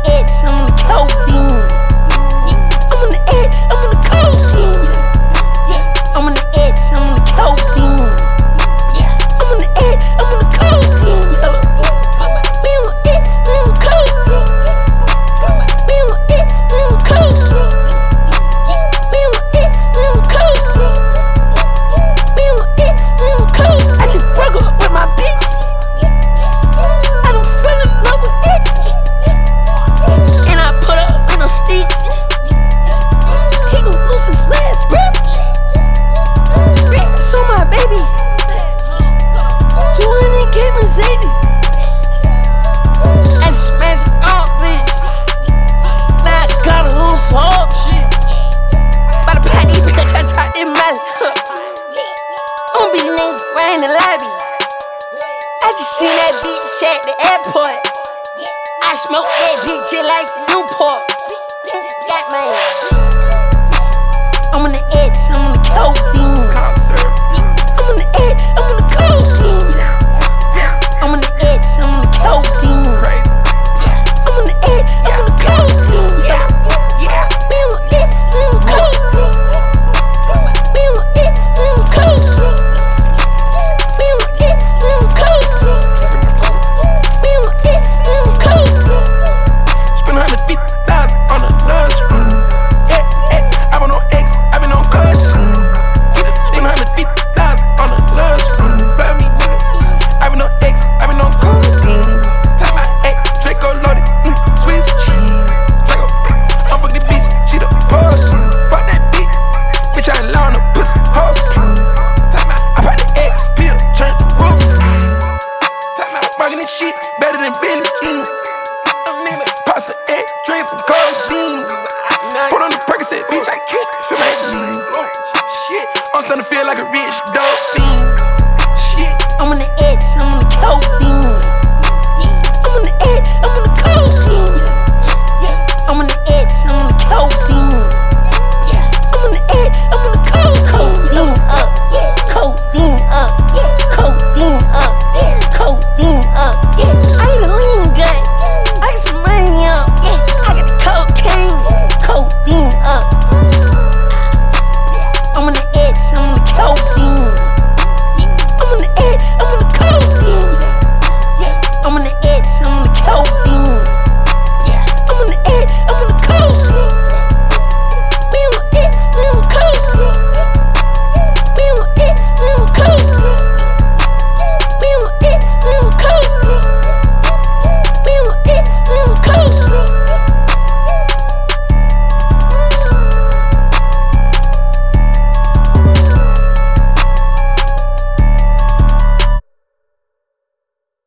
X, I'm on the codeine. I'm on the X, I'm on the codeine. I'm on the X, I'm on the codeine. I'm on the X, I'm on the codeine. Me on X, I'm on codeine. Me on X, I'm on codeine. Me on X, I'm on codeine. Me on X, I'm on codeine. I just broke up with my bitch. I don't fall in love with X. And I put her in a stitch. He gon' lose his last breath. Racks on my baby. 200K Mercedes. I just smash it up, bitch. Now I got her on some hard shit. By the party, bitch, I talk in Mali. I'ma be the nigga right in the lobby. I just seen that bitch at the airport. I smoke that bitch just like Newport. Got man. I'm on the X, I'm on the codeine. I'm on the X, I'm on the codeine. I'm on the X, I'm on the codeine. I'm on the X, I'm on the codeine. Me on X, I'm on codeine. Me on X, I'm on codeine. Me on X, I'm on codeine. Me on X, I'm on codeine. Spend 150,000 on a luxury. I been on X, I been on cut. Spend 150,000 on a luxury. Love me, nigga. I been on X, I been on codeine. Time my X, Draco loaded, Swiss cheese. Draco, I'm fuck this bitch, she the pug. Fuck that bitch, bitch I ain't loud no pussy hoe. Time out, I pop the X pill, turn the roof. Time out, fucking this shit better than Billy King. I'm nigga, pop some X, drink some codeine.